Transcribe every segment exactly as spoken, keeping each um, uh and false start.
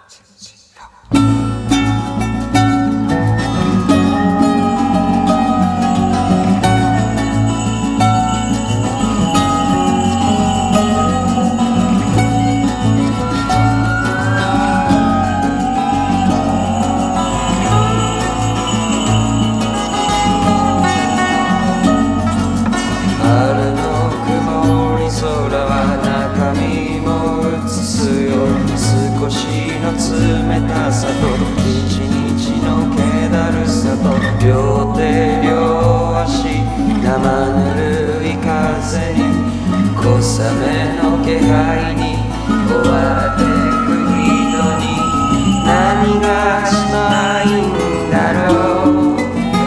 少しの冷たさと一日の気だるさと両手両足生ぬるい風に小雨の気配に追われてく人に何がしたいんだろう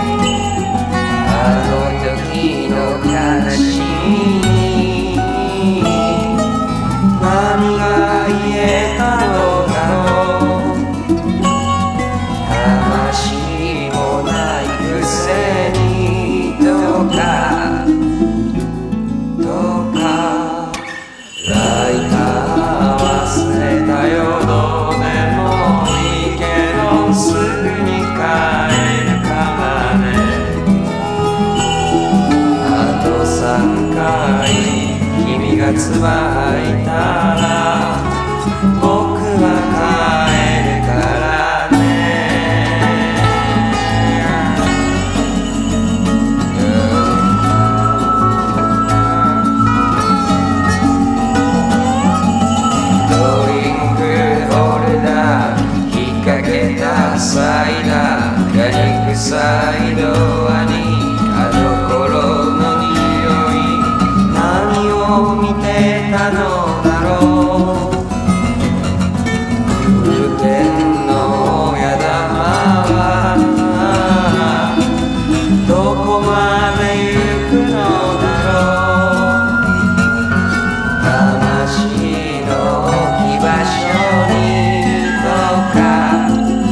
あの時の悲しみ何が言えたのだろう魂もないくせにどうかどうかライター忘れたよどうでもいいけどすぐに帰るからねあとさんかい君がつばいたら僕は帰るからねドリンクホルダー引っ掛けたサイダーガニ臭いドアにあの頃の匂い何を見てたのだろう雨天の親玉はどこまで行くのだろう魂の置き場所にどうか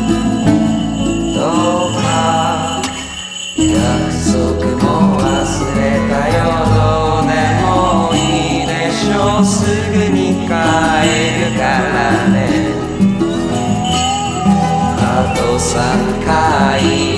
どうか約束も忘れたよどうでもいいでしょうすぐに帰るからねあとさんかい